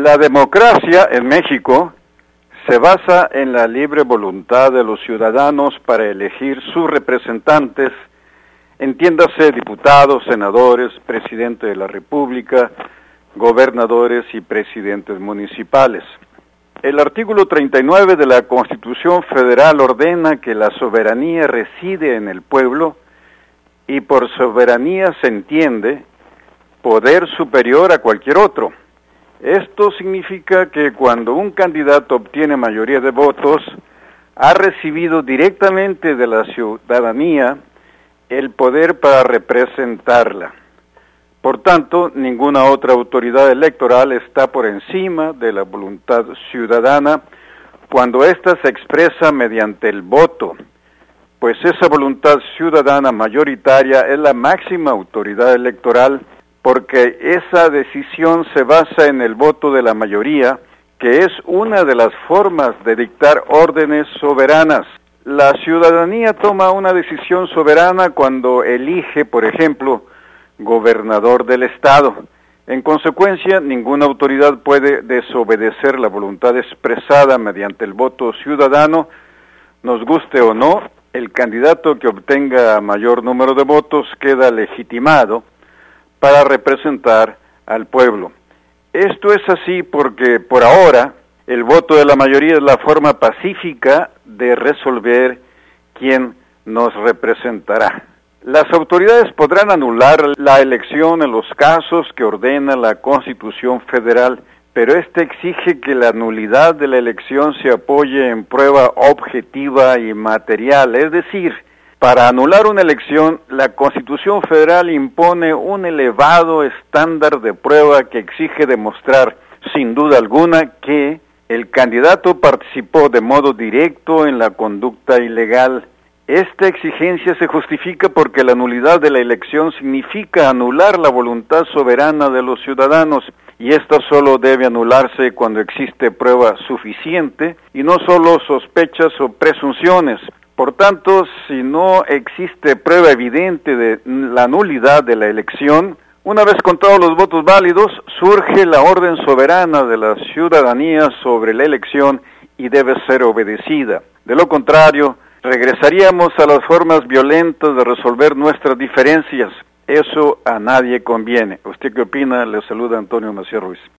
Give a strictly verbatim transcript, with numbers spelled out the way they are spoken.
La democracia en México se basa en la libre voluntad de los ciudadanos para elegir sus representantes, entiéndase diputados, senadores, presidente de la República, gobernadores y presidentes municipales. El artículo treinta y nueve de la Constitución Federal ordena que la soberanía reside en el pueblo y por soberanía se entiende poder superior a cualquier otro. Esto significa que cuando un candidato obtiene mayoría de votos, ha recibido directamente de la ciudadanía el poder para representarla. Por tanto, ninguna otra autoridad electoral está por encima de la voluntad ciudadana cuando ésta se expresa mediante el voto, pues esa voluntad ciudadana mayoritaria es la máxima autoridad electoral, porque esa decisión se basa en el voto de la mayoría, que es una de las formas de dictar órdenes soberanas. La ciudadanía toma una decisión soberana cuando elige, por ejemplo, gobernador del estado. En consecuencia, ninguna autoridad puede desobedecer la voluntad expresada mediante el voto ciudadano, nos guste o no. El candidato que obtenga mayor número de votos queda legitimado para representar al pueblo. Esto es así porque, por ahora, el voto de la mayoría es la forma pacífica de resolver quién nos representará. Las autoridades podrán anular la elección en los casos que ordena la Constitución Federal, pero esta exige que la nulidad de la elección se apoye en prueba objetiva y material, es decir, para anular una elección, la Constitución Federal impone un elevado estándar de prueba que exige demostrar, sin duda alguna, que el candidato participó de modo directo en la conducta ilegal. Esta exigencia se justifica porque la nulidad de la elección significa anular la voluntad soberana de los ciudadanos, y esta solo debe anularse cuando existe prueba suficiente y no solo sospechas o presunciones. Por tanto, si no existe prueba evidente de la nulidad de la elección, una vez contados los votos válidos, surge la orden soberana de la ciudadanía sobre la elección y debe ser obedecida. De lo contrario, regresaríamos a las formas violentas de resolver nuestras diferencias. Eso a nadie conviene. ¿Usted qué opina? Le saluda Antonio Macías Ruiz.